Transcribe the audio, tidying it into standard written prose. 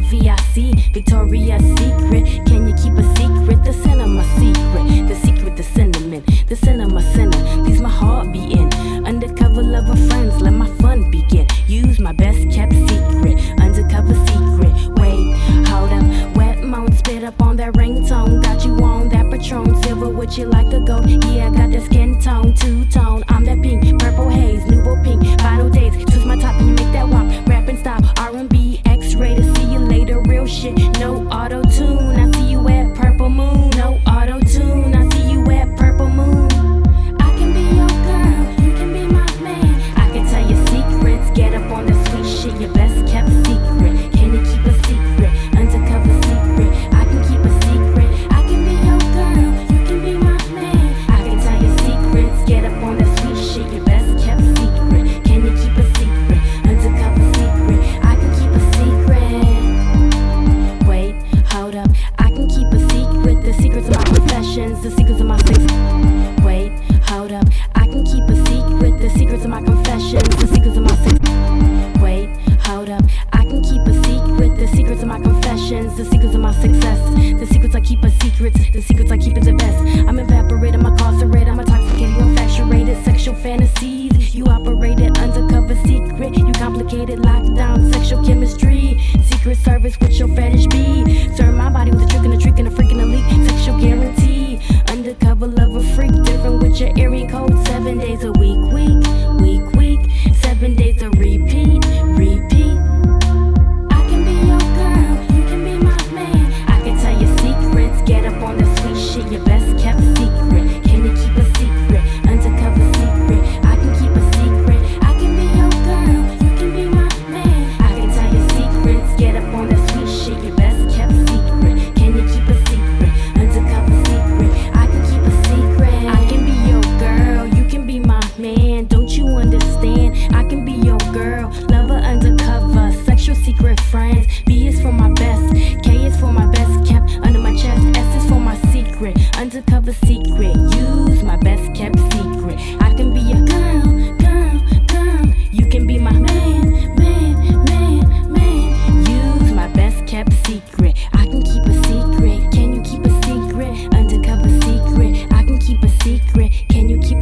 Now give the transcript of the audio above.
V-I-C, Victoria's Secret. Can you keep a secret? The sin of my secret. The secret, the cinnamon, the sin of my sinner. Leaves my heart beating. Undercover lover friends, let my fun begin. Use my best kept secret. Undercover secret. Wait, hold up. Wet moan, spit up on that ringtone. Got you on that Patron silver. Would you like a gold? Yeah, I got that skin tone, two-tone. I'm that pink, purple haze, nouveau pink. Final days, twist my top and you make that wop. Rapping style, R&B, X-rated. See you later, real shit. No auto-tune. I see you at Purple Moon. No auto-tune. I see you at Purple Moon. I can be your girl, you can be my man. I can tell you secrets. Get up on that sweet shit, your best kept secret. Can you keep a secret? Undercover secret. I can keep a secret. I can be your girl, you can be my man. I can tell you secrets. Get up on that sweet shit, your best kept secret. Can you keep a secret? Undercover secret. I can keep a secret. Wait, hold up. I can keep a secret. The secrets of my confessions, the secrets of my six. Wait, hold up. I can keep a secret. The secrets of my confessions, the secrets of my six. Wait, hold up. I can keep a secret. The secrets of my confessions, the secrets of my success. The secrets I keep are secrets. The secrets I keep is the best. I'm evaporated, I'm incarcerated, I'm intoxicated, you infatuated. Sexual fantasies, you operated undercover secret. You complicated lockdown, sexual chemistry. Secret service with your fetish be. Serve my body with a trick and a trick and a freak and a leak. Sexual guarantee. Undercover lover freak. Different with your area code. 7 days a week. 7 days a repeat. I can be your girl, you can be my man. I can tell you secrets. Get up on the sweet shit, your best kept secret. Can you keep a secret? Undercover secret. I can keep a secret. I can be your girl, you can be my man. I can tell you secrets. Get up on the sweet shit, your best kept secret. Can you keep a secret? Undercover secret. I can keep a secret. I can be your girl, you can be my man. Don't you understand? I can be your girl, lover undercover, sexual secret friends. B is for my best, K is for my best kept under my chest, S is for my secret, undercover secret. Use my best kept secret. I can be your girl, you can be my man. Use my best kept secret. I can keep a secret. Can you keep a secret? Undercover secret. I can keep a secret. Can you keep